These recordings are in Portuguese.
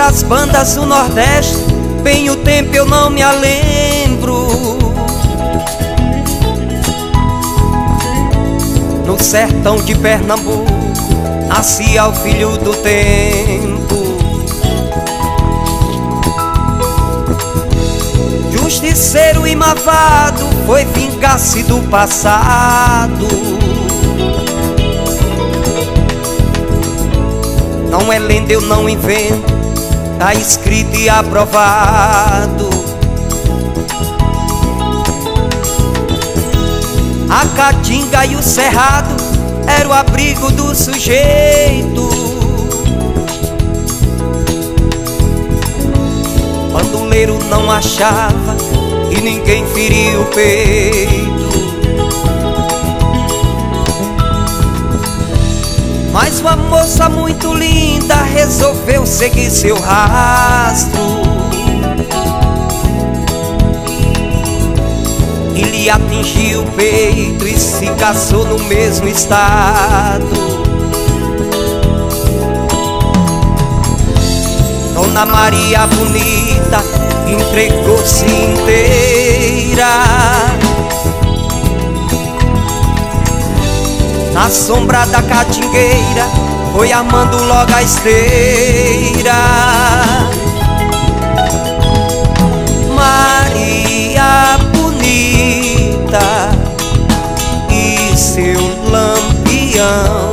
das bandas do Nordeste, bem o tempo eu não me lembro. No sertão de Pernambuco nascia o filho do tempo. Justiceiro e malvado foi vingar-se do passado. Não é lenda, eu não invento, tá escrito e aprovado. A caatinga e o cerrado era o abrigo do sujeito. Bandoleiro não achava e ninguém feria o peito. Mas uma moça muito linda resolveu seguir seu rastro e lhe atingiu o peito e se casou no mesmo estado. Dona Maria bonita entregou-se inteira na sombra da catingueira, foi armando logo a esteira. Maria bonita e seu lampião,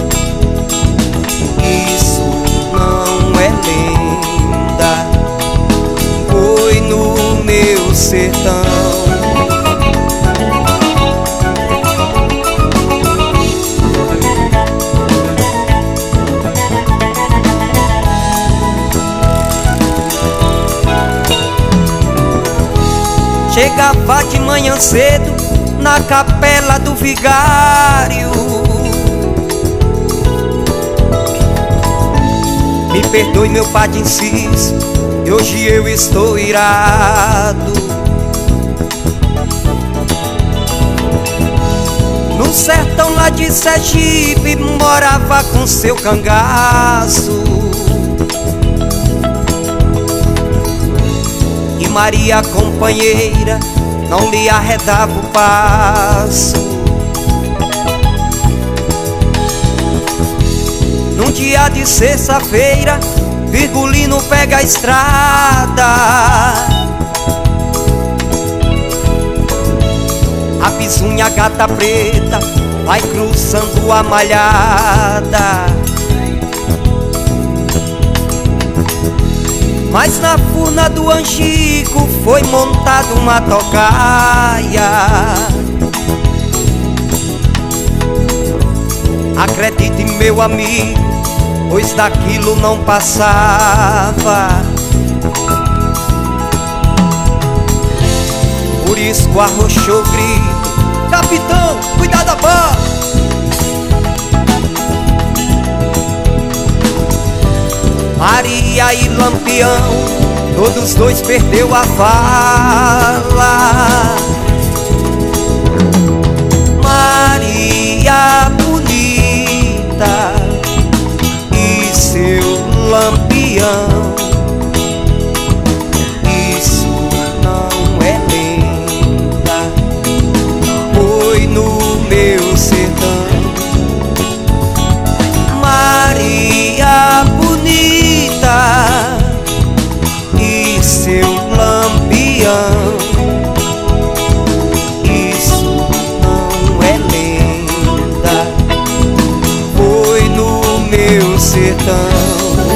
isso não é lenda, foi no meu sertão. Chegava de manhã cedo na capela do vigário. Me perdoe, meu padre Inciso, e hoje eu estou irado. No sertão lá de Sergipe morava com seu cangaço. Maria companheira não lhe arredava o passo. Num dia de sexta-feira, Virgulino pega a estrada. A bisunha gata preta vai cruzando a malhada. Mas na furna do angico foi montada uma tocaia. Acredite, meu amigo, pois daquilo não passava. Por isso arrochou o grito: capitão, cuidado da barra! Maria e Lampião, todos dois perdeu a fala. Maria bonita e seu Lampião, isso não é lenda, foi no meu sertão. Maria bonita e seu Lampião, isso não é lenda, foi no meu sertão.